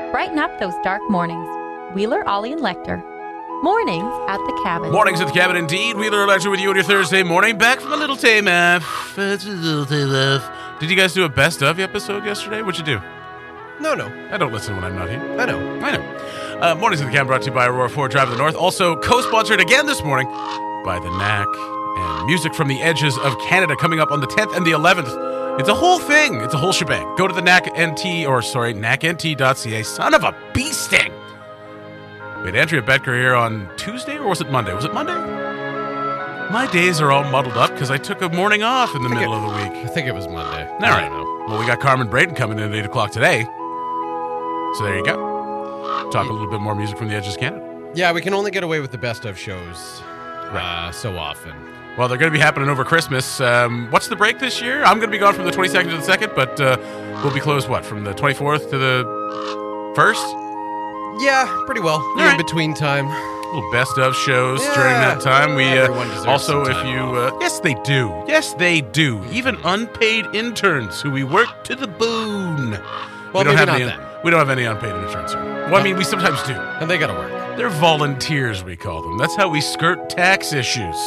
Brighten up those dark mornings. Wheeler, Ollie, and Lecter. Mornings at the Cabin. Mornings at the Cabin, indeed. Wheeler and Lecter with you on your Thursday morning. Back from a little time off. Did you guys do a best of episode yesterday? What'd you do? No. I don't listen when I'm not here. I know. Mornings at the Cabin brought to you by Aurora Ford Drive of the North. Also co-sponsored again this morning by the Knack and Music from the Edges of Canada coming up on the 10th and the 11th. It's a whole thing. It's a whole shebang. Go to the knacknt.ca. Son of a bee sting. We had Andrea Betker here on Tuesday, or was it Monday? Was it Monday? My days are all muddled up because I took a morning off in the middle of the week. I think it was Monday. All right. I don't know. Well, we got Carmen Braden coming in at 8 o'clock today. So there you go. Talk a little bit more music from the Edges of Canada. Yeah, we can only get away with the best of shows so often. Well, they're going to be happening over Christmas. What's the break this year? I'm going to be gone from the 22nd to the 2nd, but we'll be closed, from the 24th to the 1st? Yeah, pretty well. In between time. Little best of shows during that time. We Everyone deserves also, some if time you, off. yes, they do. Yes, they do. Even unpaid interns who we work to the bone. Well, we don't have maybe any. not then. We don't have any unpaid interns here. Well, I mean, we sometimes do. And they gotta work. They're volunteers, we call them. That's how we skirt tax issues.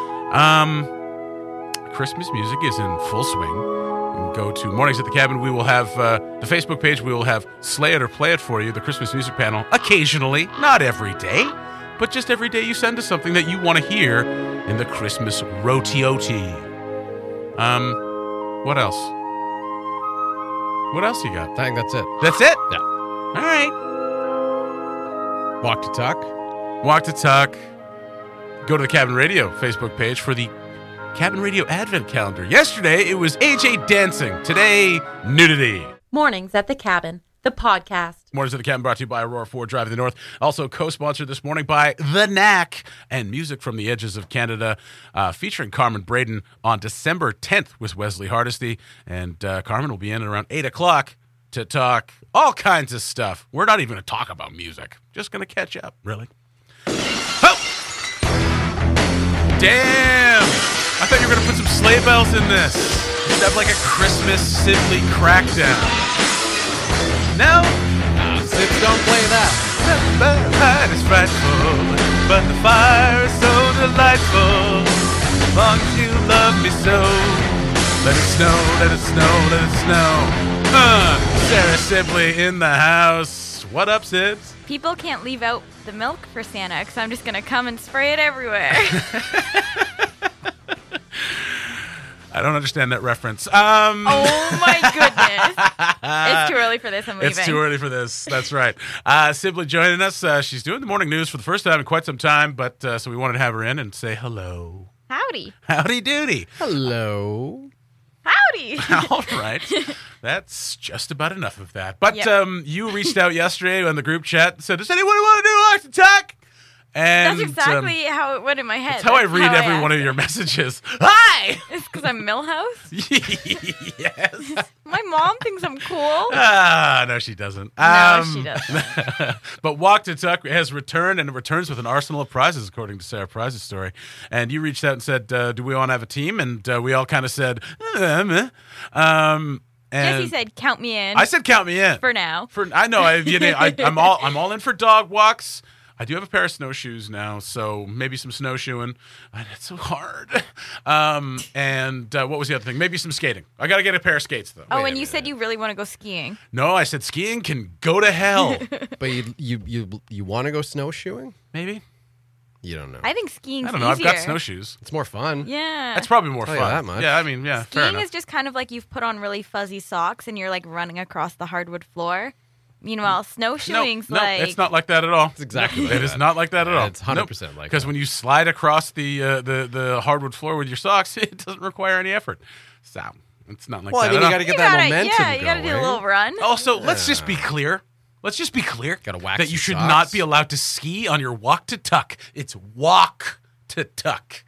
Christmas music is in full swing. You can go to Mornings at the Cabin. We will have the Facebook page. We will have Slay It or Play It for you, the Christmas music panel, occasionally, not every day, but just every day you send us something that you want to hear in the Christmas roti-oti. What else? What else you got? I think that's it. That's it? Yeah. All right. Walk to Tuck. Walk to Tuck. Go to the Cabin Radio Facebook page for the Cabin Radio Advent Calendar. Yesterday, it was AJ dancing. Today, nudity. Mornings at the Cabin, the podcast. Mornings at the Cabin brought to you by Aurora Ford Drive of the North. Also co-sponsored this morning by The Knack and Music from the Edges of Canada, featuring Carmen Braden on December 10th with Wesley Hardesty. And Carmen will be in at around 8 o'clock to talk all kinds of stuff. We're not even going to talk about music. Just going to catch up, really. Oh! Damn! I thought you were going to put some sleigh bells in this. Just have like a Christmas Sibley crackdown. No? Sips don't play that. The night is frightful, but the fire is so delightful. As long as you love me so. Let it snow, let it snow, let it snow. Sarah Sibley in the house. What up, Sibs? People can't leave out the milk for Santa because I'm just going to come and spray it everywhere. I don't understand that reference. Oh, my goodness. It's too early for this. I'm leaving. It's too early for this. That's right. Sibley joining us. She's doing the morning news for the first time in quite some time, but so we wanted to have her in and say hello. Howdy. Howdy doody. Hello. Howdy. All right. That's just about enough of that. But you reached out yesterday on the group chat and said, does anyone want to do Walk the Talk? And that's exactly how it went in my head. That's how I read every one of your messages. Hi! It's because I'm Millhouse? Yes. My mom thinks I'm cool. No, she doesn't. No, she doesn't. But Walk to Tuck has returned, and it returns with an arsenal of prizes, according to Sarah Price's story. And you reached out and said, do we all have a team? And we all kind of said, Jesse said, count me in. I said, count me in. For now. I know. I'm all in for dog walks. I do have a pair of snowshoes now, so maybe some snowshoeing. It's so hard. And what was the other thing? Maybe some skating. I got to get a pair of skates, though. Oh, and you said you really want to go skiing. No, I said skiing can go to hell. But you want to go snowshoeing? Maybe. You don't know. I think skiing's I don't know. easier. I've got snowshoes. It's more fun. Yeah. That's probably more Tell fun. you that much. Yeah, I mean, yeah, fair Skiing enough. is just kind of like you've put on really fuzzy socks and you're like running across the hardwood floor. Meanwhile, snowshoeing's no, like... it's not like that at all. It's exactly like It that. is not like that at all. It's 100% like that. Because when you slide across the hardwood floor with your socks, it doesn't require any effort. So it's not like Well, that I mean, at you all. got to get that momentum Yeah, you got to do a little run. Also, let's just be clear. Gotta wax that you your should socks. not be allowed to ski on your Walk to Tuck. It's Walk to Tuck.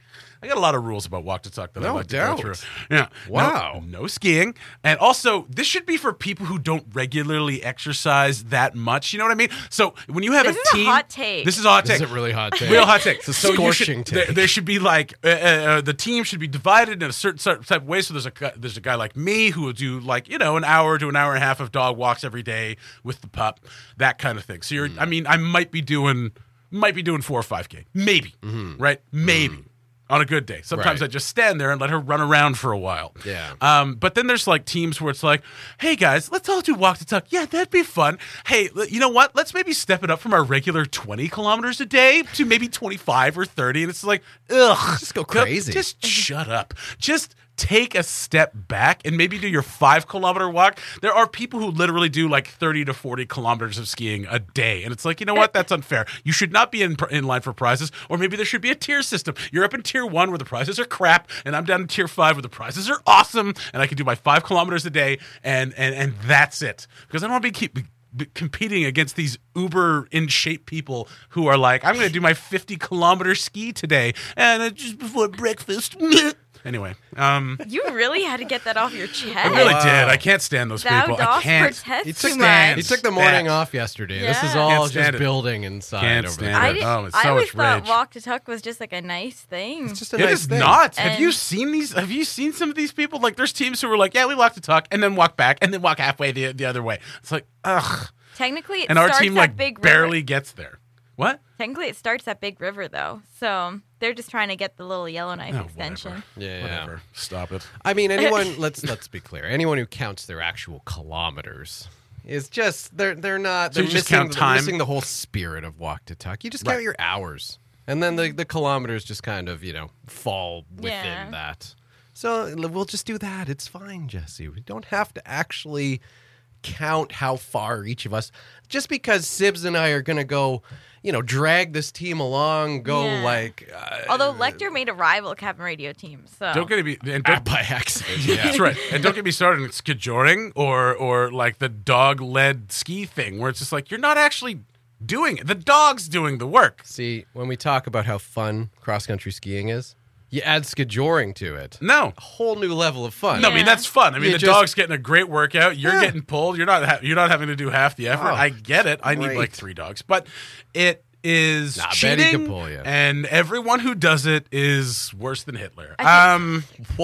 I got a lot of rules about Walk to Tuck that I No like doubt. to go through. Yeah. Wow. No skiing. And also, this should be for people who don't regularly exercise that much. You know what I mean? So when you have This a is a team. hot take. This is a hot This take. is a really hot take. Real hot take. It's a So you scorching should, take. there should be like the team should be divided in a certain type of way. So there's a guy like me who will do like an hour to an hour and a half of dog walks every day with the pup, that kind of thing. So you're, I mean, I might be doing 4 or 5K, maybe, right? Maybe. On a good day. Sometimes Right. I just stand there and let her run around for a while. Yeah. But then there's like teams where it's like, hey guys, let's all do Walk to Tuck. Yeah, that'd be fun. Hey, you know what? Let's maybe step it up from our regular 20 kilometers a day to maybe 25 or 30. And it's like, ugh. Just go crazy. Just shut up. Just take a step back and maybe do your 5 kilometer walk. There are people who literally do like 30 to 40 kilometers of skiing a day. And it's like, you know what? That's unfair. You should not be in line for prizes. Or maybe there should be a tier system. You're up in tier 1 where the prizes are crap, and I'm down in tier 5 where the prizes are awesome, and I can do my 5 kilometers a day, and that's it. Because I don't want to keep competing against these uber in shape people who are like, I'm going to do my 50 kilometer ski today, and just before breakfast. Anyway, You really had to get that off your chest. I really Wow. did. I can't stand those Thou people. I dost can't. protest He too took, much. he took the morning that. off yesterday. This is Yeah. all Can't just stand it. building inside Can't over stand there. it. I, did, Oh, it's I so always much thought rage. Walk to Tuck was just like a nice thing. It's just a It nice is thing. not. Have you And- seen these? Have you seen some of these people? Like, there's teams who are like, yeah, we walk the tuck, and then walk back, and then walk halfway the other way. It's like, ugh. Technically, it And our starts team at like Big barely River. gets there. What? Technically, it starts at Big River though, so they're just trying to get the little Yellowknife Oh, extension. Yeah. Whatever. Stop it. I mean, anyone. let's be clear. Anyone who counts their actual kilometers is just they're not. So They're you just missing, count they're time? missing the whole spirit of Walk to Tuck. You just Right. count your hours, and then the kilometers just kind of fall within Yeah. that. So we'll just do that. It's fine, Jesse. We don't have to actually count how far each of us. Just because Sibs and I are going to go, drag this team along, go Yeah. like. Although Lecter made a rival Cabin Radio team, so Don't get me. And don't, by accident. That's right. And don't get me started on skijoring or like the dog-led ski thing, where it's just like you're not actually doing it. The dog's doing the work. See, when we talk about how fun cross-country skiing is, you add skijoring to it. No. A whole new level of fun. No, I mean Yeah. that's fun. I mean You the just- dog's getting a great workout. You're Yeah. getting pulled. You're not having to do half the effort. Oh, I get it. I need great. like 3 dogs, but it is Nah, cheating. Betty can pull you. And everyone who does it is worse than Hitler. Whoa,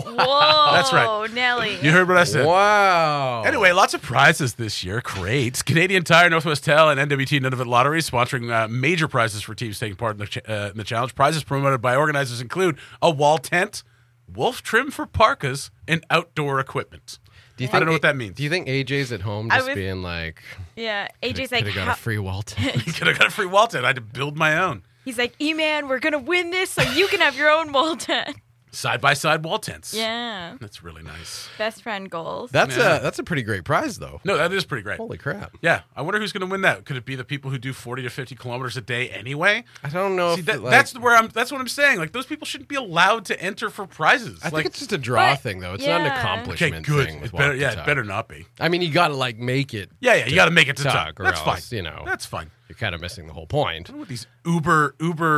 That's right. Nelly. You heard what I said. Wow. Anyway, lots of prizes this year. Great. Canadian Tire, Northwest Tel, and NWT Nunavut Lottery sponsoring major prizes for teams taking part in the challenge. Prizes promoted by organizers include a wall tent, wolf trim for parkas, and outdoor equipment. Do you I don't know what that means. Do you think AJ's at home I just was- being like, Yeah, AJ's could like, have got "How-" a free wall tent? Could have got a free wall tent. I had to build my own. he's like, E-Man, we're gonna win this, so you can have your own Walton. Side-by-side wall tents. Yeah, That's really nice. best friend goals. That's Yeah. that's a pretty great prize, though. No, that is pretty great. Holy crap. Yeah. I wonder who's going to win that. Could it be the people who do 40 to 50 kilometers a day anyway? I don't know See, if that, like, that's what I'm saying. Like, those people shouldn't be allowed to enter for prizes. I think like, it's just a draw But- thing, though. It's not an yeah. okay, accomplishment good. thing. It With better, Walk to yeah, it Tuck. better not be. I mean, you got to like make it. Yeah, you got to make it to Tuck, tuck. or That's else, fine. That's fine. You're kind of missing the whole point. With these uber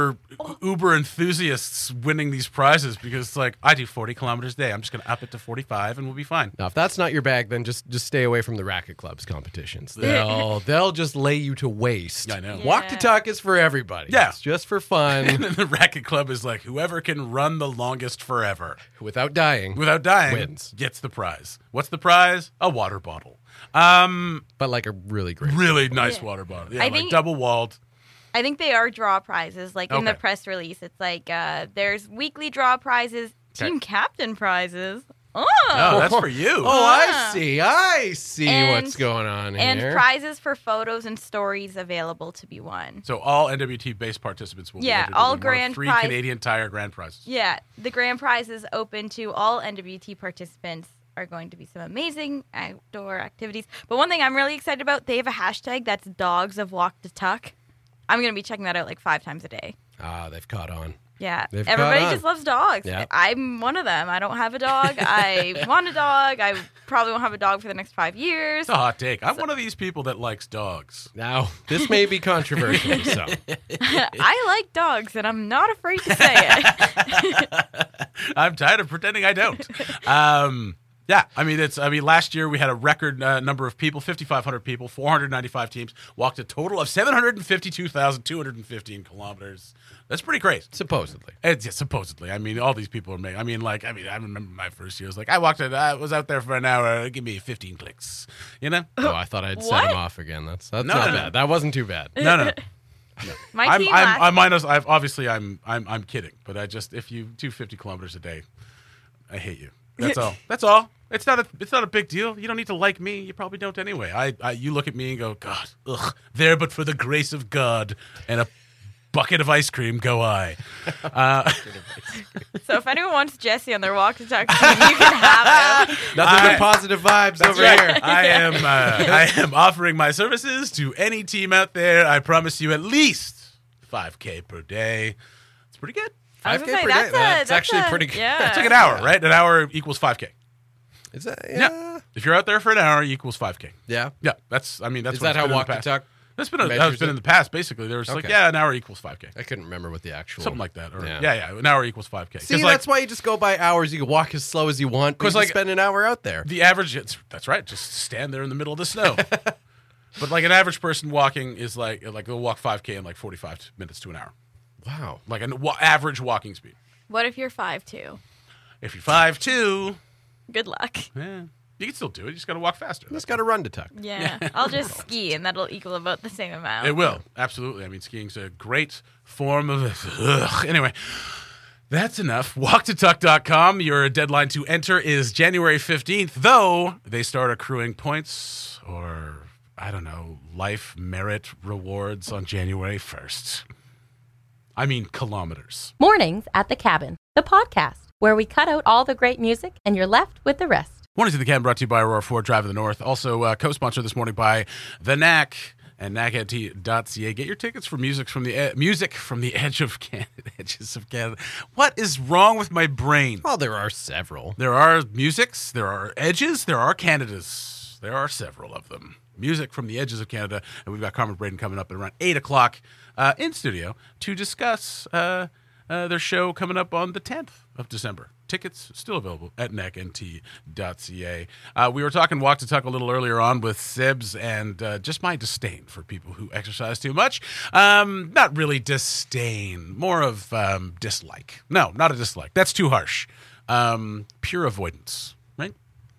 enthusiasts winning these prizes because it's like I do 40 kilometers a day. I'm just going to up it to 45 and we'll be fine. Now, if that's not your bag, then just stay away from the racket clubs competitions. They'll just lay you to waste. I know. Walk to Yeah. Tuck is for everybody. Yeah. It's just for And fun then the racket club is like whoever can run the longest forever without dying. without dying Wins. gets the prize. What's the prize? A water bottle. But like a really great. Really nice Yeah. water bottle. Yeah, I like think- double walled. I think they are draw prizes. Like in the Okay. press release, it's like there's weekly draw prizes, Okay. team captain prizes. Oh, Oh, that's for you. Oh, I Ah. see. I see And- what's going on and here. prizes for photos and stories available to be won. So all NWT-based participants will be Yeah, entered all to win one of grand 3 prize- Canadian Tire grand prizes. Yeah, the grand prize is open to all NWT participants. Are going to be some amazing outdoor activities. But one thing I'm really excited about, they have a hashtag that's Dogs of Walk to Tuck. I'm going to be checking that out like 5 times a day. They've caught on. Yeah. They've caught Everybody on. just loves dogs. Yeah. I'm one of them. I don't have a dog. I want a dog. I probably won't have a dog for the next 5 years. It's a hot take. I'm one of these people that likes dogs. Now, this may be controversial, so. I like dogs, and I'm not afraid to say it. I'm tired of pretending I don't. Yeah, I mean, last year we had a record number of people, 5,500 people, 495 teams, walked a total of 752,215 kilometers. That's pretty crazy. Supposedly. Yeah, supposedly. I mean, all these people are making. I remember my first year. I was like, I was out there for an hour. Give me 15 clicks. You know? Oh, I thought I'd set What? him off again. That's No, not no, bad. no. That wasn't too bad. No. My team last I'm kidding, but if you do 50 kilometers a day, I hate you. That's all. That's all. It's not a big deal. You don't need to like me. You probably don't anyway. You look at me and go, God, ugh, there but for the grace of God and a bucket of ice cream go I. So if anyone wants Jesse on their walk to talk team, you can have him. Nothing but positive vibes over here. I am offering my services to any team out there. I promise you at least 5K per day. It's pretty good. I was 5K gonna say, per day? That's actually a- pretty good. Yeah. It's like an hour, right? An hour equals 5K. Is that? Yeah. Yeah. If you're out there for an hour, equals 5K. Yeah. Yeah, that's Is what that it's how been in Walk the the past. Talk? That's been measures in it? the past. Basically, there was like, Okay. an hour equals 5K, I couldn't remember what the actual. something like that. Or Yeah. an hour equals 5K. See, 'Cause, that's why you just go by hours. You can walk as slow as you want, because 'Cause, like, spend an hour out there. the average. That's right. Just stand there in the middle of the snow. But like an average person walking is like they'll walk 5K in like 45 minutes to an hour, Wow. like an average walking speed. What if you're 5'2"? If you're 5'2", Good luck. you can still do it. You just got to walk faster. You just got to run to Tuck. Yeah. I'll just ski, and that'll equal about the same amount. It will, absolutely. I mean, skiing's a great form of... Anyway, that's enough. WalkToTuck.com. Your deadline to enter is January 15th, though they start accruing points or, I don't know, life merit rewards on January 1st. I mean, kilometers. Mornings at the Cabin, the podcast, where we cut out all the great music and you're left with the rest. Mornings at the Cabin brought to you by Aurora Ford Drive of the North. Also, co-sponsored this morning by The Knack and knacknt.ca. Get your tickets for music from the edge of Canada. Edges of Canada. What is wrong with my brain? Well, there are several. There are musics, there are edges, there are Canadas. There are several of them. Music from the edges of Canada. And we've got Carmen Braden coming up at around 8 o'clock in studio to discuss their show coming up on the 10th of December. Tickets still available at knacknt.ca. We were talking Walk to Tuck a little earlier on with Sibs and just my disdain for people who exercise too much. Not really disdain, more of dislike. No, not a dislike. That's too harsh. Pure avoidance, right?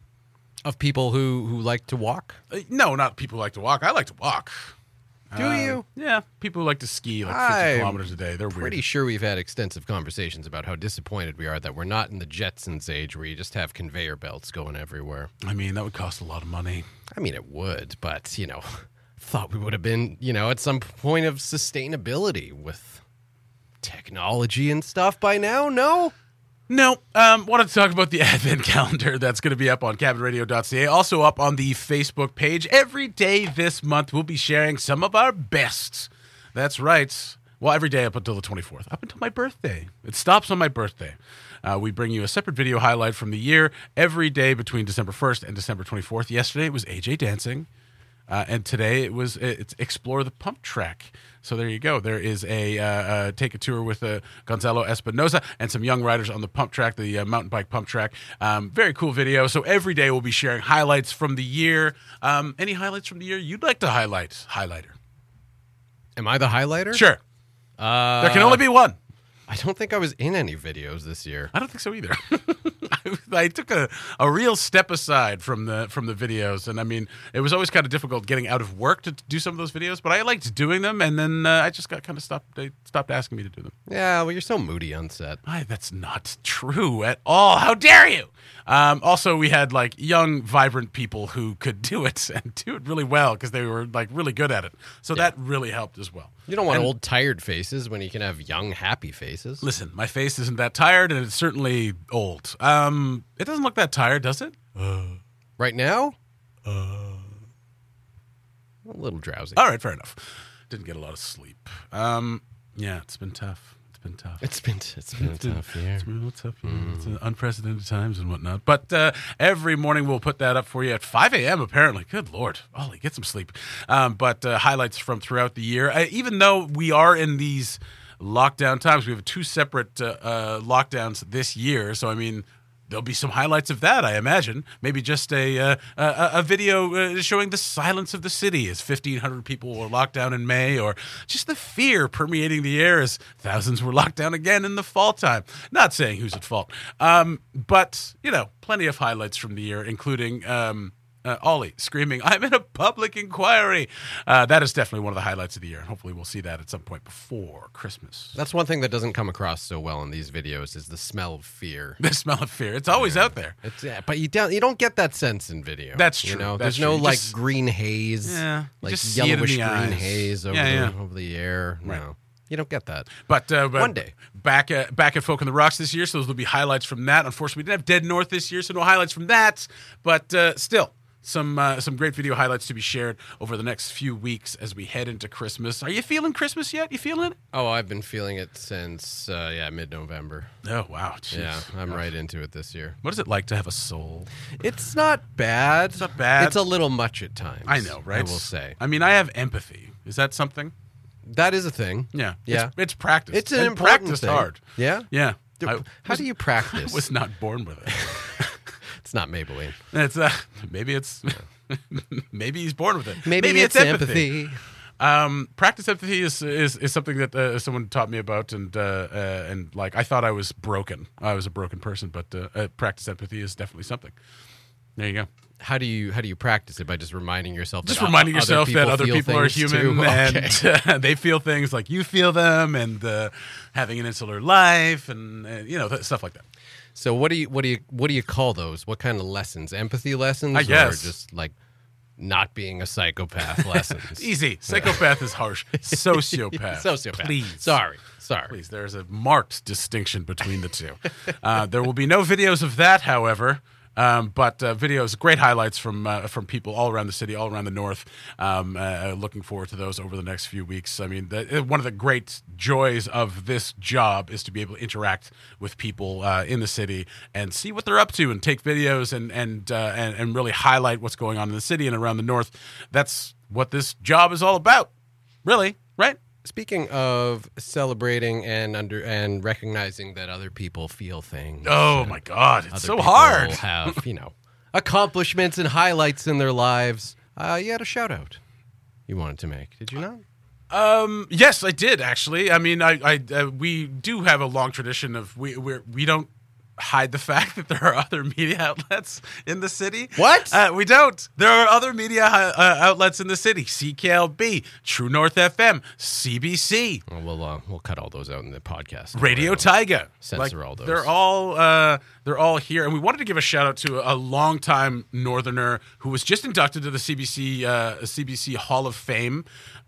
Of people who like to walk. No, not people who like to walk. I like to walk. Do you? Yeah, people who like to ski like 50 I'm kilometers a day. They're Pretty weird. sure we've had extensive conversations about how disappointed we are that we're not in the Jetsons age where you just have conveyor belts going everywhere. I mean, that would cost a lot of money. I mean, it would, but, thought we would have been, at some point of sustainability with technology and stuff by now. No? No, wanted to talk about the Advent calendar that's going to be up on cabinradio.ca. Also up on the Facebook page. Every day this month, we'll be sharing some of our best. That's right. Well, every day up until the 24th, up until my birthday. It stops on my birthday. We bring you a separate video highlight from the year every day between December 1st and December 24th. Yesterday, it was AJ dancing. And today it's Explore the Pump Track. So there you go. There is a take a tour with Gonzalo Espinosa and some young riders on the pump track, the mountain bike pump track. Very cool video. So every day we'll be sharing highlights from the year. Any highlights from the year you'd like to highlight? Highlighter. Am I the highlighter? Sure. There can only be one. I don't think I was in any videos this year. I don't think so either. I took a real step aside from the videos, and I mean, it was always kind of difficult getting out of work to do some of those videos, but I liked doing them, and then I just got kind of stopped. They stopped asking me to do them. Yeah, well, you're so moody on set. That's not true at all. How dare you? Also, we had like young, vibrant people who could do it and do it really well because they were like really good at it. So that really helped as well. You don't want And- old, tired faces when you can have young, happy faces. Listen, my face isn't that tired, and it's certainly old. It doesn't look that tired, does it? Right now? A little drowsy. All right, fair enough. Didn't get a lot of sleep. Yeah, it's been tough. been tough. It's been a tough year. It's been a little tough year. It's unprecedented times and whatnot. But every morning we'll put that up for you at 5 a.m. apparently. Good Lord. Ollie, get some sleep. But highlights from throughout the year. Even though we are in these lockdown times, we have 2 separate lockdowns this year. So, I mean, there'll be some highlights of that, I imagine. Maybe just a video showing the silence of the city as 1,500 people were locked down in May, or just the fear permeating the air as thousands were locked down again in the fall time. Not saying who's at fault. But, plenty of highlights from the year, including Ollie screaming, "I'm in a public inquiry." That is definitely one of the highlights of the year, and hopefully we'll see that at some point before Christmas. That's one thing that doesn't come across so well in these videos is the smell of fear. The smell of fear. It's always out there. But you don't get that sense in video. That's true. There's no green haze, just yellowish see it in the green eyes. haze over the air. Right. No, you don't get that. But one day. back at Folk on the Rocks this year, so those will be highlights from that. Unfortunately, we didn't have Dead North this year, so no highlights from that. But still. Some great video highlights to be shared over the next few weeks as we head into Christmas. Are you feeling Christmas yet? You feeling it? Oh, I've been feeling it since mid-November. Oh wow, jeez. Yeah, I'm right into it this year. What is it like to have a soul? It's not bad. It's not bad. It's a little much at times. I know, right? I will say. I mean, I have empathy. Is that something? That is a thing. Yeah. Yeah. It's practice. It's an and important practice thing. hard. Yeah? Yeah. How do you practice? I was not born with it. It's not Maybelline. It's maybe he's born with it. Maybe it's empathy. Practice empathy is something that someone taught me about, and like I thought I was broken. I was a broken person, but practice empathy is definitely something. There you go. How do you practice it? By just reminding yourself that other people are human and they feel things like you feel them, and having an insular life, and stuff like that. So what do you call those? What kind of lessons? Empathy lessons, I guess, or just like not being a psychopath lessons? Easy. Psychopath is harsh. Sociopath. Sociopath. Please. Sorry. Please. There's a marked distinction between the two. There will be no videos of that, however. But videos, great highlights from people all around the city, all around the north. Looking forward to those over the next few weeks. I mean, one of the great joys of this job is to be able to interact with people in the city and see what they're up to, and take videos and really highlight what's going on in the city and around the north. That's what this job is all about, really, right? Speaking of celebrating and recognizing that other people feel things. Oh my God, it's so people hard. Have accomplishments and highlights in their lives. You had a shout out you wanted to make, did you not? Yes, I did actually. I mean, we do have a long tradition of we don't hide the fact that there are other media outlets in the city. What? We don't. There are other media outlets in the city. CKLB, True North FM, CBC. Well, we'll cut all those out in the podcast. Radio Taiga. Censor all those. They're all here, and we wanted to give a shout out to a longtime Northerner who was just inducted to the CBC Hall of Fame.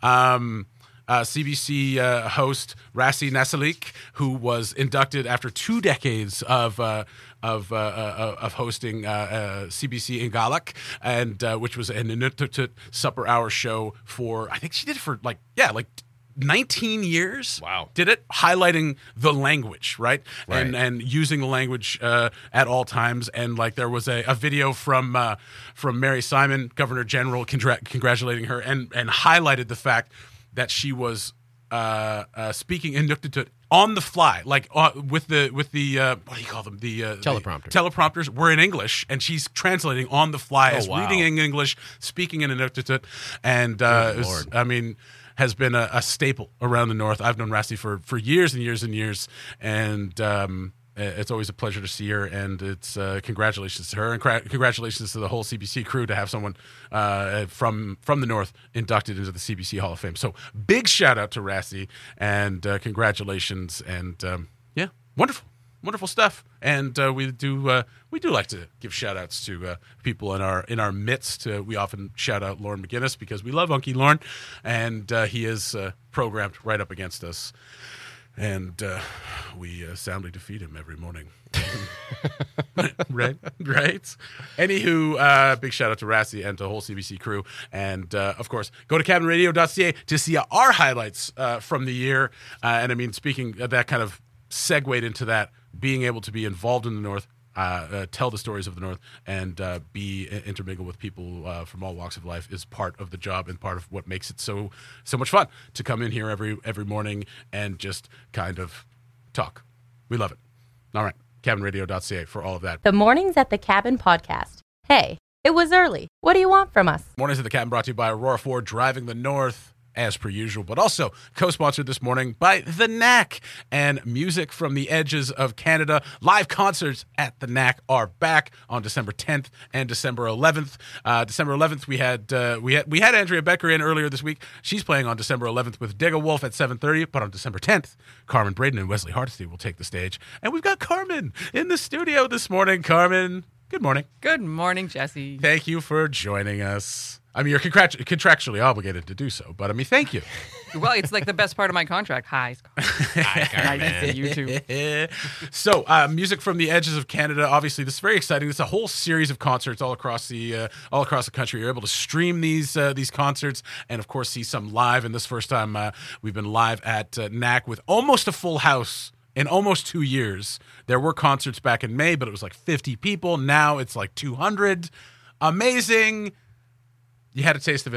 CBC host Rassi Nasalik, who was inducted after 2 decades of hosting CBC in Galak, and which was an Inuktitut supper hour show for, I think she did it for like 19 years. Wow. Did it, highlighting the language, right? And using the language at all times. And like there was a video from Mary Simon, Governor General, congratulating her and highlighted the fact that she was speaking Inuktitut on the fly, like with the what do you call them? The teleprompters. Teleprompters were in English, and she's translating on the fly, reading in English, speaking in Inuktitut, and has been a staple around the north. I've known Rassi for years and years and years, and it's always a pleasure to see her, and it's congratulations to her, and congratulations to the whole CBC crew to have someone from the north inducted into the CBC Hall of Fame. So big shout out to Rassi, and congratulations, and wonderful stuff. And we do like to give shout outs to people in our midst. We often shout out Lauren McGinnis because we love Unky Lauren, and he is programmed right up against us. And we soundly defeat him every morning. right. Anywho, big shout out to Rassi and to the whole CBC crew. And, of course, go to cabinradio.ca to see our highlights from the year. And I mean, speaking of that, kind of segued into that, being able to be involved in the North, tell the stories of the North, and be intermingle with people from all walks of life is part of the job and part of what makes it so much fun to come in here every morning and just kind of talk. We love it. All right. cabinradio.ca for all of that. The Mornings at the Cabin podcast. Hey, it was early. What do you want from us? Mornings at the Cabin brought to you by Aurora Ford, driving the North as per usual, but also co-sponsored this morning by The Knack and Music from the Edges of Canada. Live concerts at The Knack are back on December 10th and December 11th. December 11th, we had Andrea Becker in earlier this week. She's playing on December 11th with Digga Wolf at 7:30, but on December 10th, Carmen Braden and Wesley Hardesty will take the stage. And we've got Carmen in the studio this morning. Carmen, good morning. Good morning, Jesse. Thank you for joining us. I mean, you're contractually obligated to do so, but I mean, thank you. Well, it's like the best part of my contract. Hi, Scott. Hi, Nice to see you too. So, Music from the Edges of Canada. Obviously, this is very exciting. It's a whole series of concerts all across the country. You're able to stream these concerts and, of course, see some live. And this first time, we've been live at Knack with almost a full house. In almost 2 years. There were concerts back in May, but it was like 50 people. Now it's like 200. Amazing. You had a taste of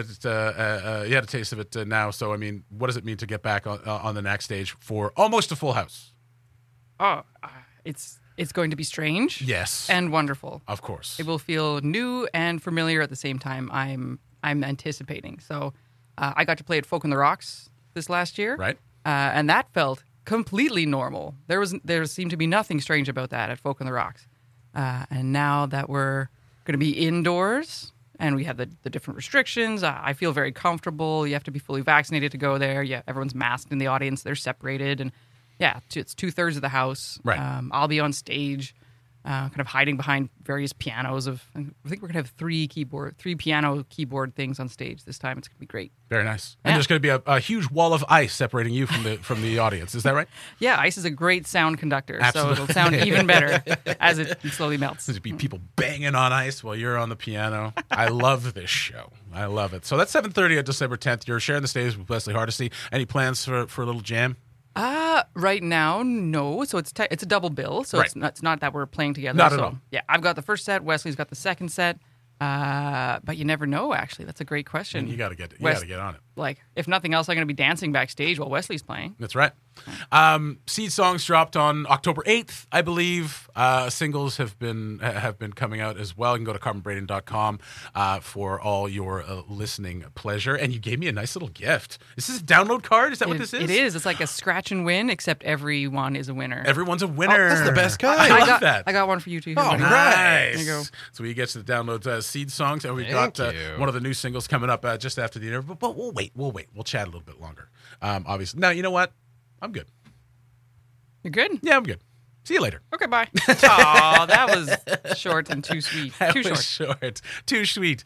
it. Now. So I mean, what does it mean to get back on the Knack stage for almost a full house? Oh, it's going to be strange. Yes, and wonderful. Of course, it will feel new and familiar at the same time. I'm anticipating. So I got to play at Folk on the Rocks this last year, right? And that felt completely normal. There seemed to be nothing strange about that at Folk on the Rocks. And now that we're going to be indoors. And we have the different restrictions. I feel very comfortable. You have to be fully vaccinated to go there. Yeah, everyone's masked in the audience. They're separated. And yeah, it's 2/3 of the house. Right. I'll be on stage, kind of hiding behind various pianos. I think we're going to have three piano keyboard things on stage this time. It's going to be great. Very nice. And there's going to be a huge wall of ice separating you from the audience. Is that right? Yeah, ice is a great sound conductor. Absolutely. So it'll sound even better as it slowly melts. There's going to be people banging on ice while you're on the piano. I love this show. I love it. So that's 7:30 on December 10th. You're sharing the stage with Wesley Hardesty. Any plans for a little jam? Right now, no. So it's a double bill. So right. it's not that we're playing together. Not at all. Yeah, I've got the first set. Wesley's got the second set. But you never know. Actually, that's a great question. And you got to get on it. Like, if nothing else, I'm going to be dancing backstage while Wesley's playing. That's right. Seed Songs dropped on October 8th, I believe. Singles have been coming out as well. You can go to carmenbraden.com for all your listening pleasure. And you gave me a nice little gift. Is this a download card? Is that what this is? It is. It's like a scratch and win, except everyone is a winner. Everyone's a winner. Oh, that's the best kind. I love that. I got one for you too. Oh, buddy. Nice. There you go. So we get to download Seed Songs, and we've Thank got you. one of the new singles coming up just after the interview. But we'll wait. We'll chat a little bit longer. Obviously. Now, you know what? I'm good. You're good? Yeah, I'm good. See you later. Okay, bye. Aw, that was short and too sweet. Too short. Too sweet.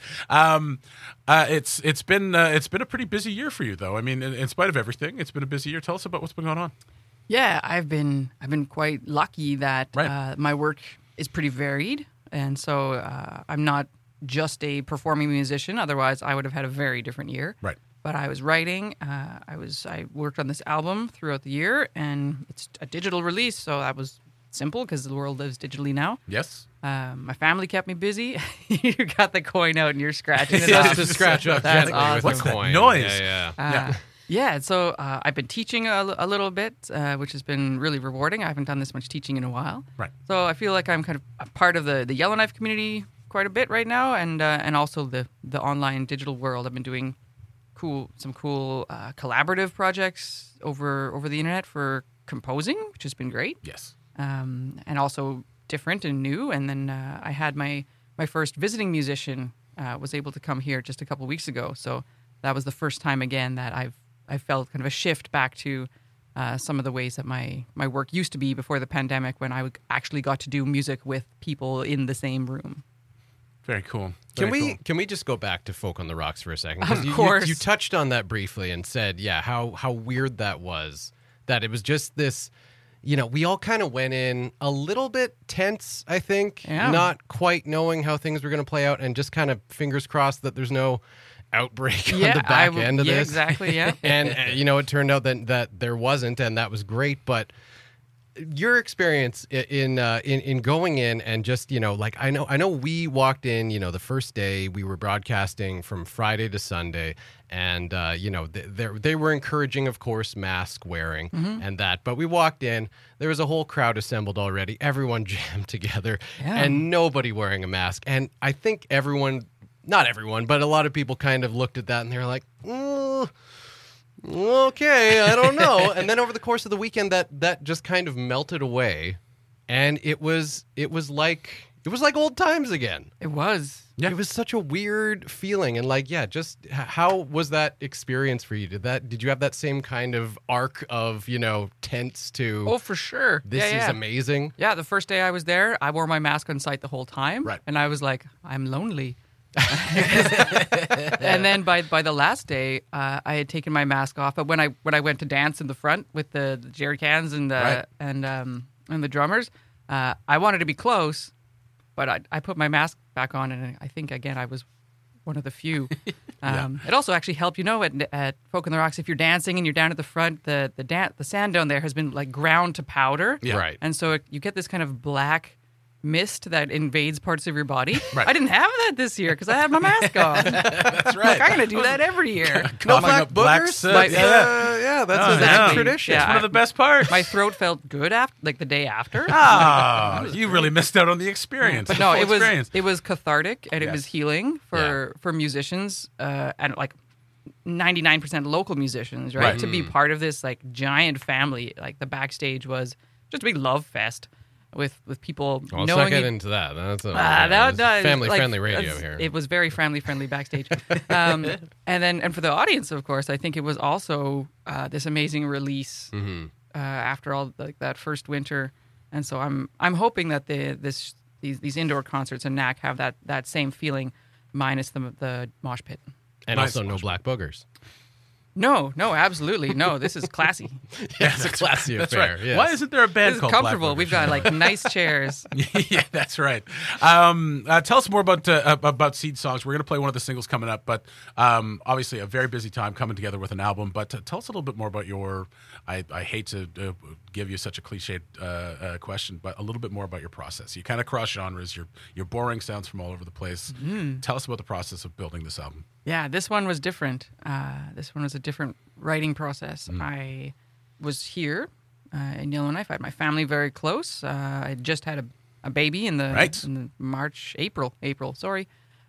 It's been a pretty busy year for you, though. I mean, in spite of everything, it's been a busy year. Tell us about what's been going on. Yeah, I've been quite lucky that Right. my work is pretty varied, and so I'm not just a performing musician. Otherwise, I would have had a very different year. Right. But I was writing. I worked on this album throughout the year, and it's a digital release, so that was simple because the world lives digitally now. Yes. My family kept me busy. You got the coin out and you're scratching it Just off. to scratch up That's gently with awesome. the What's coin. that noise? Yeah. Yeah, so I've been teaching a little bit, which has been really rewarding. I haven't done this much teaching in a while. Right. So I feel like I'm kind of a part of the Yellowknife community quite a bit right now, and also the online digital world. I've been doing some cool collaborative projects over the internet for composing, which has been great. Yes. And also different and new. And then I had my first visiting musician was able to come here just a couple weeks ago. So that was the first time again that I felt kind of a shift back to some of the ways that my work used to be before the pandemic, when I actually got to do music with people in the same room. Very cool. Can Very we cool. can we just go back to Folk on the Rocks for a second? 'Cause Of course. You touched on that briefly and said, yeah, how weird that was. That it was just this, we all kind of went in a little bit tense, I think, Yeah. not quite knowing how things were going to play out, and just kind of fingers crossed that there's no outbreak on the back end of yeah, this. exactly. Yeah. And it turned out that there wasn't, and that was great. But your experience in going in and just like I know we walked in the first day we were broadcasting from Friday to Sunday, and they were encouraging, of course, mask wearing and that, but we walked in, there was a whole crowd assembled already, everyone jammed together, and nobody wearing a mask. And I think not everyone, but a lot of people kind of looked at that and they were like, okay, I don't know. And then over the course of the weekend, that just kind of melted away, and it was like old times again. It was. Yeah. It was such a weird feeling, and just how was that experience for you? Did you have that same kind of arc of tense to Oh, for sure. this yeah. is amazing? Yeah, the first day I was there, I wore my mask on site the whole time. Right. And I was like, I'm lonely. And then by the last day, I had taken my mask off. But when I went to dance in the front with the jerry cans and Right. and the drummers, I wanted to be close, but I put my mask back on, and I think again I was one of the few. It also actually helped, at Folk in the Rocks, if you're dancing and you're down at the front, the sand down there has been like ground to powder, Yeah. Right. and so you get this kind of black mist that invades parts of your body. Right. I didn't have that this year because I had my mask on. That's right. Like, I'm going to do that every year. No Coughing up black boogers? soot. Like, Yeah. That's Oh, a yeah. tradition. It's Yeah. one of the best parts. My throat felt good after, like the day after. Ah, you really missed out on the experience. But the no, full it was experience. it was cathartic and it Yes. was healing for musicians and like 99% local musicians, right? Right. To be part of this like giant family. Like the backstage was just a big love fest with people Well, let's knowing not get it- into that. That's family-friendly radio here. It was very family-friendly backstage, and for the audience, of course, I think it was also this amazing release after all that first winter, and so I'm hoping that these indoor concerts in NAC have that same feeling, minus the mosh pit. And Nice. also no black boogers. No, absolutely no. This is classy. Yeah, it's a classy That's affair. right. Yes. Why isn't there a band This is called comfortable. Black We've got like nice chairs. Yeah, that's right. Tell us more about Seed Songs. We're going to play one of the singles coming up, but obviously a very busy time coming together with an album. But tell us a little bit more about your. I hate to give you such a cliched question, but a little bit more about your process. You kind of cross genres. You're boring sounds from all over the place. Tell us about the process of building this album. Yeah, this one was different. This one was a different writing process. Mm. I was here in Yellowknife. I had my family very close. I just had a baby in the April. Sorry,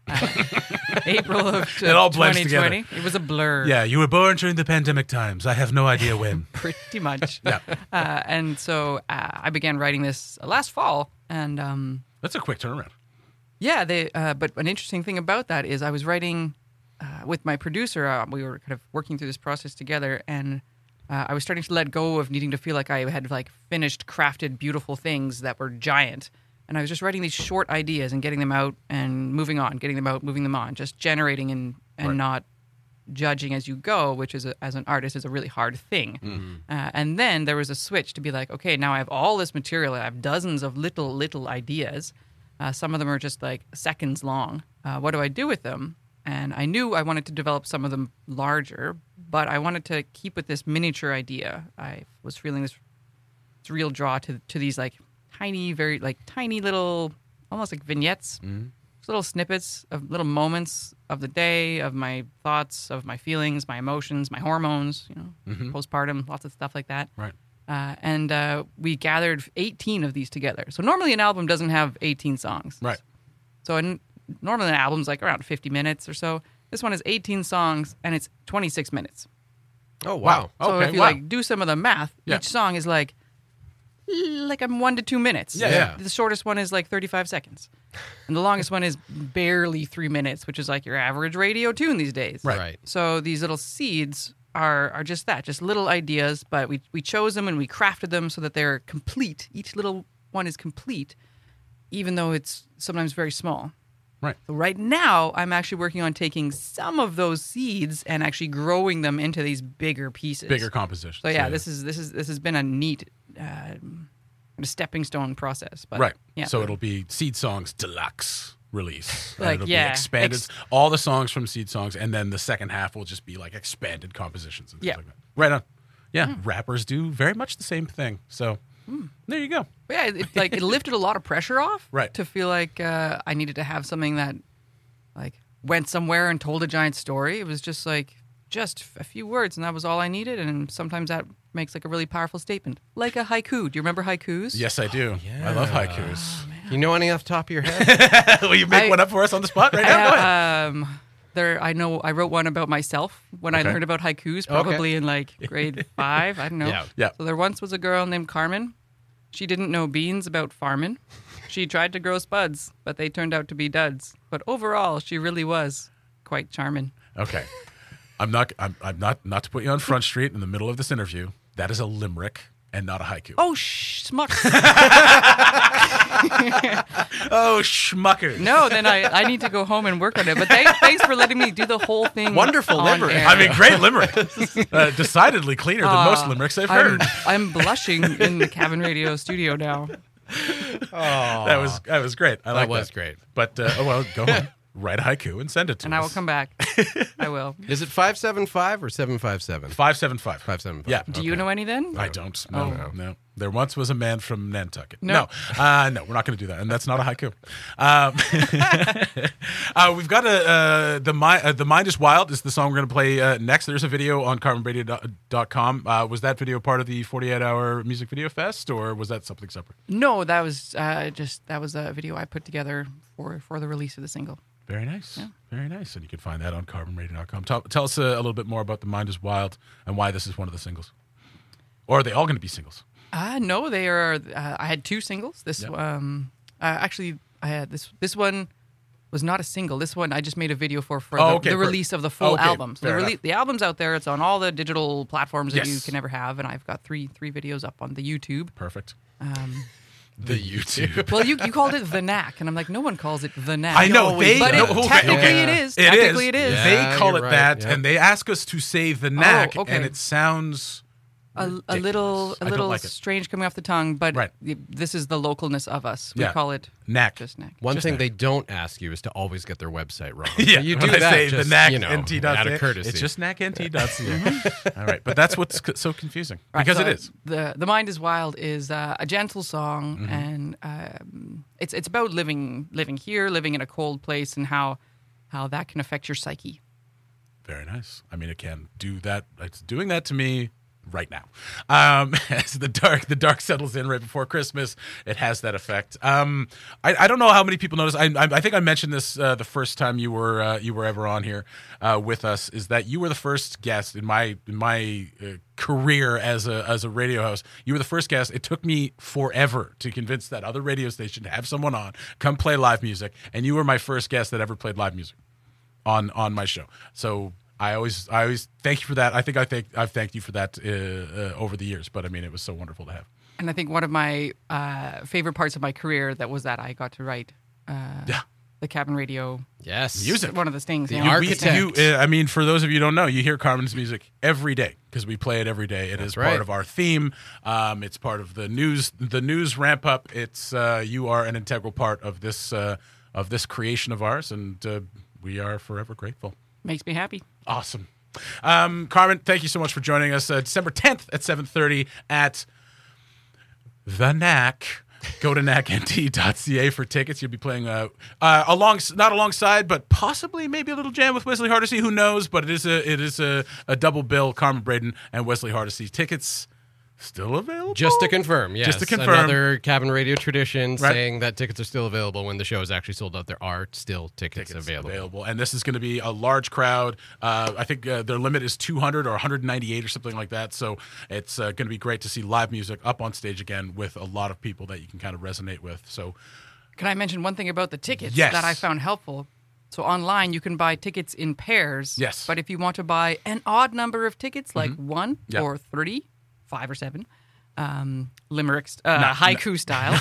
April of It all blends 2020. It was a blur. Yeah, you were born during the pandemic times. I have no idea when. Pretty much. Yeah. And so I began writing this last fall, and That's a quick turnaround. yeah, but an interesting thing about that is I was writing with my producer. We were kind of working through this process together, and I was starting to let go of needing to feel like I had like finished, crafted, beautiful things that were giant. And I was just writing these short ideas and getting them out and moving on, getting them out, moving them on, just generating and Right. not judging as you go, which is as an artist is a really hard thing. And then there was a switch to be like, okay, now I have all this material. I have dozens of little ideas. Some of them are just like seconds long. What do I do with them? And I knew I wanted to develop some of them larger, but I wanted to keep with this miniature idea. I was feeling this real draw to these like tiny, very like tiny little, almost like vignettes, just little snippets of little moments of the day, of my thoughts, of my feelings, my emotions, my hormones, postpartum, lots of stuff like that. Right. And we gathered 18 of these together. So normally an album doesn't have 18 songs. Right. So normally an album's like around 50 minutes or so. This one is 18 songs and it's 26 minutes. Oh, wow. So Okay, if you wow. like do some of the math, Yeah. each song is like 1 to 2 minutes. Yeah. The shortest one is like 35 seconds. And the longest one is barely 3 minutes, which is like your average radio tune these days. Right. So these little seeds are just that, just little ideas, but we chose them and we crafted them so that they're complete. Each little one is complete, even though it's sometimes very small. Right. So right now, I'm actually working on taking some of those seeds and actually growing them into these bigger pieces. Bigger compositions. So yeah, this has been a neat stepping stone process. But Right. Yeah. So it'll be Seed Songs Deluxe release. And Like, it'll yeah. be expanded. All the songs from Seed Songs, and then the second half will just be like expanded compositions and things Yeah. like that. Right on. Yeah. Rappers do very much the same thing. So there you go. But yeah, it lifted a lot of pressure off. Right. To feel like I needed to have something that like went somewhere and told a giant story. It was just like just a few words, and that was all I needed. And sometimes that makes like a really powerful statement, like a haiku. Do you remember haikus? Yes, I do. I love haikus. You know any off the top of your head? Will you make I- one up for us on the spot right now? Go ahead. I wrote one about myself when I Okay. learned about haikus, probably in like grade 5. I don't know. Yeah. So there once was a girl named Carmen. She didn't know beans about farming. She tried to grow spuds, but they turned out to be duds. But overall, she really was quite charming. Okay. I'm not to put you on Front Street in the middle of this interview. That is a limerick and not a haiku. Oh, schmucks. Oh, schmuckers. No, then I need to go home and work on it. But thanks for letting me do the whole thing. Wonderful on limerick. air. I mean, great limerick. Decidedly cleaner than most limericks I've heard. I'm blushing in the Cabin Radio studio now. That was great. I like That was great. But go on. Write a haiku and send it to And us. I will come back. I will. Is it 575 or 757? 575. 575. Yeah. Do you know any then? I don't. No. There once was a man from Nantucket. No. No, we're not going to do that, and that's not a haiku. We've got the Mind is Wild is the song we're going to play next. There's a video on CarmenRadio.com. Was that video part of the 48-hour music video fest, or was that something separate? No, that was that was a video I put together for the release of the single. Very nice. Yeah. Very nice. And you can find that on CarmenRadio.com. Tell us a little bit more about The Mind is Wild and why this is one of the singles. Or are they all going to be singles? No, they are. I had 2 singles. Actually, I had this one was not a single. This one I just made a video for the release of the full album. So the album's out there. It's on all the digital platforms that you can ever have, and I've got three videos up on the YouTube. Perfect. The YouTube. Well, you called it The Knack, and I'm like, no one calls it The Knack. I know. Technically it is. Technically it is. Yeah, They call you're it right, that, yeah. and they ask us to say The Knack, okay. and it sounds a ridiculous. little I don't like it. strange coming off the tongue, but Right. this is the localness of us. We Yeah. call it Knack. just Knack. One Just thing that. they don't ask you is to always get their website wrong. Yeah, you when do I that say just, the Knack you know, NT. out of courtesy. It's just knacknt.ca. All right, but that's what's so confusing Right, because so it is. The Mind is Wild is a gentle song, and it's about living here, living in a cold place, and how that can affect your psyche. Very nice. I mean, it can do that. It's doing that to me right now. As the dark settles in right before Christmas, it has that effect. I don't know how many people notice. I think I mentioned this the first time you were ever on here with us. Is that you were the first guest in my career as a radio host. You were the first guest. It took me forever to convince that other radio station to have someone on, come play live music, and you were my first guest that ever played live music on my show. So I always thank you for that. I think I've thanked you for that over the years, but I mean, it was so wonderful to have. And I think one of my favorite parts of my career that was that I got to write the Cabin Radio Yes. Music. one of the stings. The yeah. architect. I mean, for those of you who don't know, you hear Carmen's music every day because we play it every day. It is part right. of our theme. It's part of the news ramp up. It's you are an integral part of this creation of ours, and we are forever grateful. Makes me happy. Awesome. Carmen, thank you so much for joining us. December 10th at 7:30 at The Knack. Go to knacknt.ca for tickets. You'll be playing not alongside, but possibly maybe a little jam with Wesley Hardesty. Who knows? But it is a double bill. Carmen Braden and Wesley Hardesty. Tickets still available. Just to confirm, yes. Just to confirm. Another Cabin Radio tradition Right. saying that tickets are still available when the show is actually sold out. There are still tickets available. And this is going to be a large crowd. I think their limit is 200 or 198 or something like that. So it's going to be great to see live music up on stage again with a lot of people that you can kind of resonate with. So Can I mention one thing about the tickets Yes. that I found helpful? So online, you can buy tickets in pairs. Yes. But if you want to buy an odd number of tickets, like 1 Yep. or 3, 5 or 7, limericks, haiku style.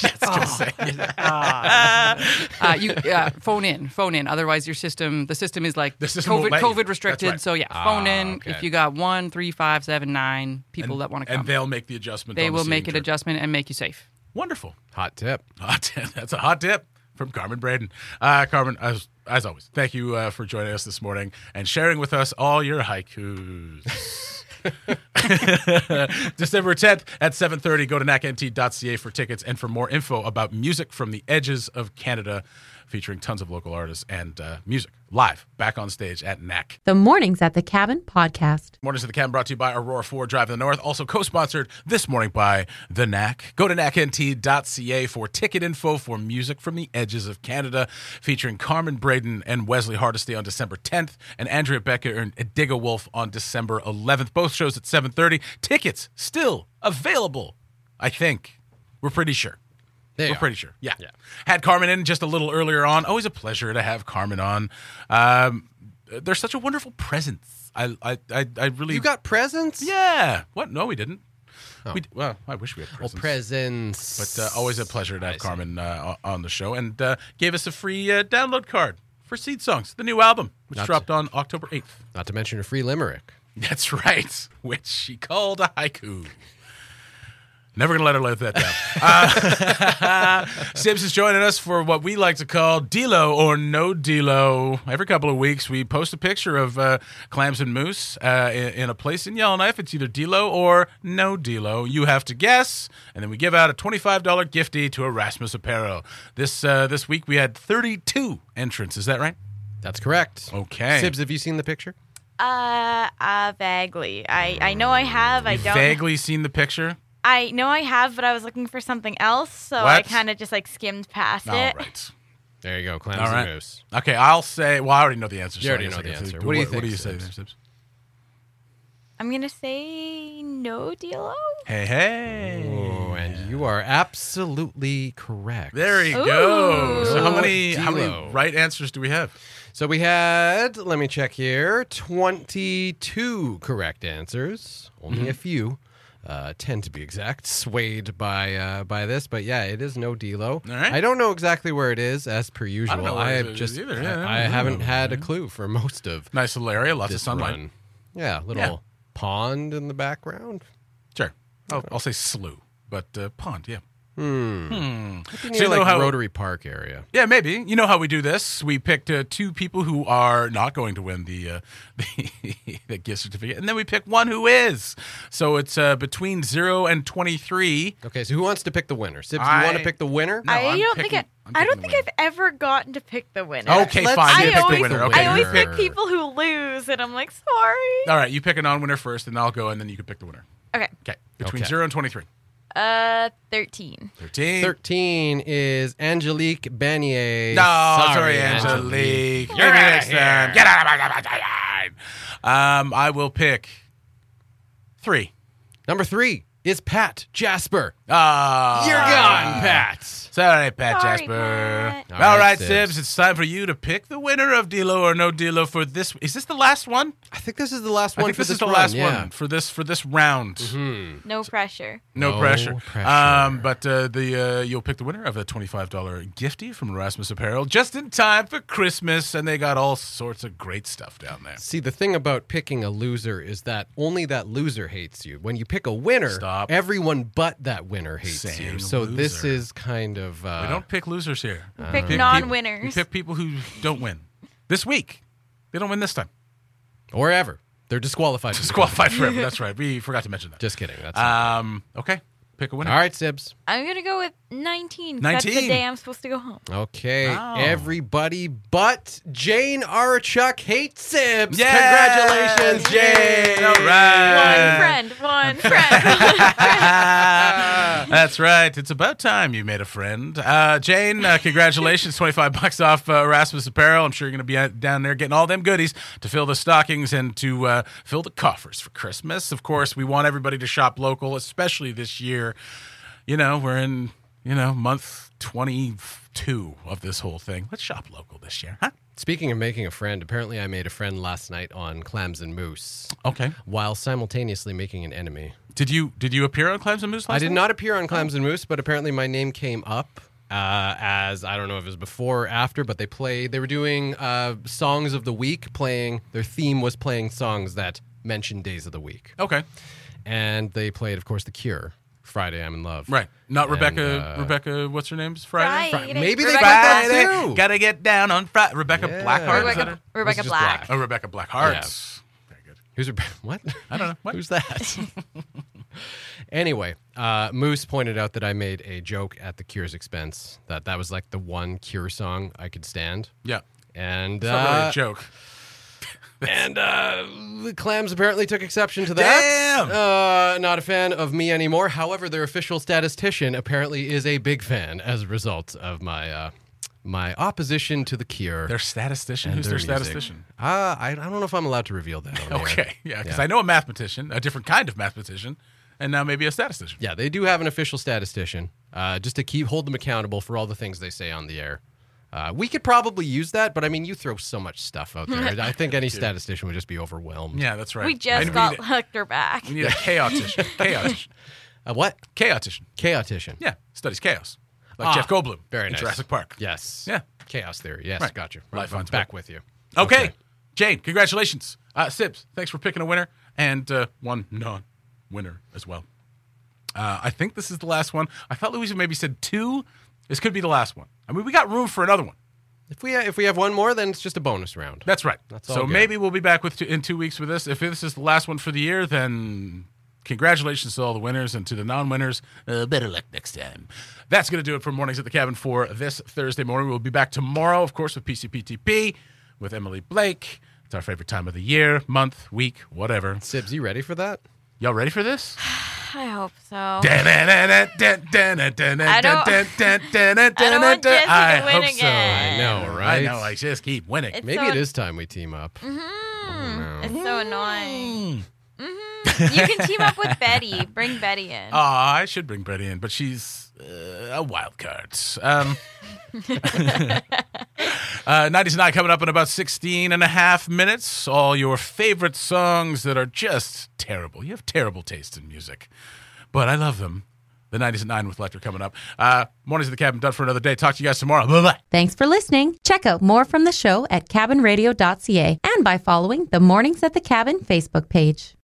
Phone in. Otherwise, the system is like The system won't let you. COVID restricted. That's So right. phone in. okay. If you got 1, 3, 5, 7, 9 people that want to come, And they'll make the adjustment. they on the will make seating an chart. adjustment and make you safe. Wonderful. Hot tip. Hot tip. That's a hot tip from Carmen Braden. Carmen, as always, thank you for joining us this morning and sharing with us all your haikus. December 10th at 7:30. Go to nacnt.ca for tickets and for more info about music from the edges of Canada, featuring tons of local artists and music live back on stage at NAC. The Mornings at the Cabin podcast. Mornings at the Cabin brought to you by Aurora Ford Drive in the North. Also co-sponsored this morning by the NAC. Go to nacnt.ca for ticket info for music from the edges of Canada, featuring Carmen Braden and Wesley Hardesty on December 10th, and Andrea Becker and Digga Wolf on December 11th. Both shows at 7:30. Tickets still available, I think. We're pretty sure. We're pretty sure. Yeah. Had Carmen in just a little earlier on. Always a pleasure to have Carmen on. They're such a wonderful presence. I really. You got presents? Yeah. What? No, we didn't. Well, I wish we had presents. Presents. But always a pleasure to have Carmen on the show, and gave us a free download card for Seed Songs, the new album, which dropped on October 8th. Not to mention a free limerick. That's right, which she called a haiku. Never going to let her live that down. Sibs is joining us for what we like to call Delo or No Delo. Every couple of weeks, we post a picture of clams and moose in a place in Yellowknife. It's either Delo or No Delo. You have to guess, and then we give out a $25 giftie to Erasmus Apparel. This week, we had 32 entrants. Is that right? That's correct. Okay. Sibs, have you seen the picture? Vaguely. I know I have. I don't. Vaguely seen the picture? I know I have, but I was looking for something else, so What? I kind of just skimmed past All it. right. There you go. Clams All right. and moose. Okay, I'll say. Well, I already know the answer. You so I already guess know I the get to- answer. What do you think, What do you say, Sibs? Sibs? I'm gonna say no deal. Hey. Oh, and you are absolutely correct. There you go. Ooh. So how many Delo. right answers do we have? So we had, let me check here, 22 correct answers. Only a few, 10 to be exact, swayed by this. But yeah, it is no Delo. All right. I don't know exactly where it is, as per usual. know where I it have is just, either. Yeah, I haven't had a clue for most of Nice little area, lots of this sunlight. run. Yeah, little pond in the background. Sure. I'll say slough, but pond, yeah. Near So you know like how- Rotary Park area. Yeah, maybe. You know how we do this. We picked two people who are not going to win the gift certificate, and then we pick one who is. So it's between 0 and 23. Okay, so who wants to pick the winner? Sibs, you want to pick the winner? No, I I'm don't picking- think I'm I don't picking think the I've ever gotten to pick the winner. Okay, Let's- fine. You I pick always, the winner. Okay, I always you pick pick. people who lose, and I'm like, sorry. All right, you pick a non-winner first, and I'll go, and then you can pick the winner. Okay. Okay. Between Okay. 0 and 23. 13. 13. 13 is Angelique Banier. No, sorry, Angelique. You're Maybe outta next time. here. Get out of my line. I will pick 3. Number 3 is Pat Jasper. Oh, You're gone, Pat. Sorry, Pat Sorry, Jasper. Pat. All All right, right, Sibs, it's time for you to pick the winner of Delo or No Delo for this. Is this the last one? I think this is the last I one think for this is the run, last yeah. one for this round. No pressure. No No pressure. pressure. But you'll pick the winner of a $25 giftie from Erasmus Apparel just in time for Christmas, and they got all sorts of great stuff down there. See, the thing about picking a loser is that only that loser hates you. When you pick a winner, Stop. everyone but that winner hates Saying you. So this loser. is kind of... We don't pick losers here. Pick We non-winners. pick people who don't win. This week, they don't win this time. or ever. They're disqualified. Disqualified forever. That's right. We forgot to mention that. Just kidding. That's Okay. Pick a winner. all right, Sibs. I'm going to go with 19. 'cause That's 19. the day I'm supposed to go home. Okay, Oh. everybody but Jane Archuk hates Sibs. Yes! Congratulations, Jane. All right. One friend. That's right. It's about time you made a friend. Jane, congratulations. $25 off Erasmus Apparel. I'm sure you're going to be down there getting all them goodies to fill the stockings and to fill the coffers for Christmas. Of course, we want everybody to shop local, especially this year. You know, we're in, month 22 of this whole thing. Let's shop local this year, huh? Speaking of making a friend, apparently I made a friend last night on Clams and Moose Okay. while simultaneously making an enemy. Did you appear on Clams and Moose last I did night? not appear on Clams and Moose, but apparently my name came up as, I don't know if it was before or after, but they were doing songs of the week, their theme was playing songs that mentioned days of the week. Okay. And they played, of course, The Cure, Friday I'm in Love. Right. Not Rebecca. And, Rebecca. What's her name's Friday? Friday. Maybe they Rebecca got that Friday. too. Gotta get down on Friday. Rebecca Yeah. Blackheart. Is that her? Rebecca just Black. Black. Oh, Rebecca Blackheart. Very good. Who's what? I don't know. What? Who's that? Anyway, Moose pointed out that I made a joke at The Cure's expense, that was like the one Cure song I could stand. Yeah. And It's not really a joke. And the Clams apparently took exception to that. Damn! Not a fan of me anymore. However, their official statistician apparently is a big fan as a result of my my opposition to The Cure. Their statistician? and Who's their music. statistician? I don't know if I'm allowed to reveal that. On air. Okay. Yeah, because Yeah. I know a mathematician, a different kind of mathematician, and now maybe a statistician. Yeah, they do have an official statistician, just to hold them accountable for all the things they say on the air. We could probably use that, but I mean, you throw so much stuff out there. I think any statistician would just be overwhelmed. Yeah, that's right. We just And got we Hector back. need a chaotician. Chaotician. What? Chaotician. Chaotician. Yeah, studies chaos. Like Jeff Goldblum Very in nice. Jurassic Park. Yes. Yeah. Chaos theory. Yes, Right. got you. Life I'm on back Twitter. with you. Okay. Jane, congratulations. Sibs, thanks for picking a winner and one non-winner as well. I think this is the last one. I thought Louisa maybe said 2. This could be the last one. I mean, we got room for another one. If we have one more, then it's just a bonus round. That's right. That's all so good. maybe we'll be back in 2 weeks with this. If this is the last one for the year, then congratulations to all the winners, and to the non-winners, better luck next time. That's going to do it for Mornings at the Cabin for this Thursday morning. We'll be back tomorrow, of course, with PCPTP, with Emily Blake. It's our favorite time of the year, month, week, whatever. Sibs, you ready for that? Y'all ready for this? I hope so. I don't want Jesse to win hope so. again. I know, right? I know, I just keep winning. It's Maybe so, it is time we team up. It's so annoying. You can team up with Betty. Bring Betty in. Oh, I should bring Betty in, but she's a wild card. 90s and I coming up in about 16 and a half minutes. All your favorite songs that are just terrible. You have terrible taste in music, but I love them. The 90s at 9 with Lecter coming up. Mornings at the Cabin done for another day. Talk to you guys tomorrow. Bye-bye. Thanks for listening. Check out more from the show at cabinradio.ca and by following the Mornings at the Cabin Facebook page.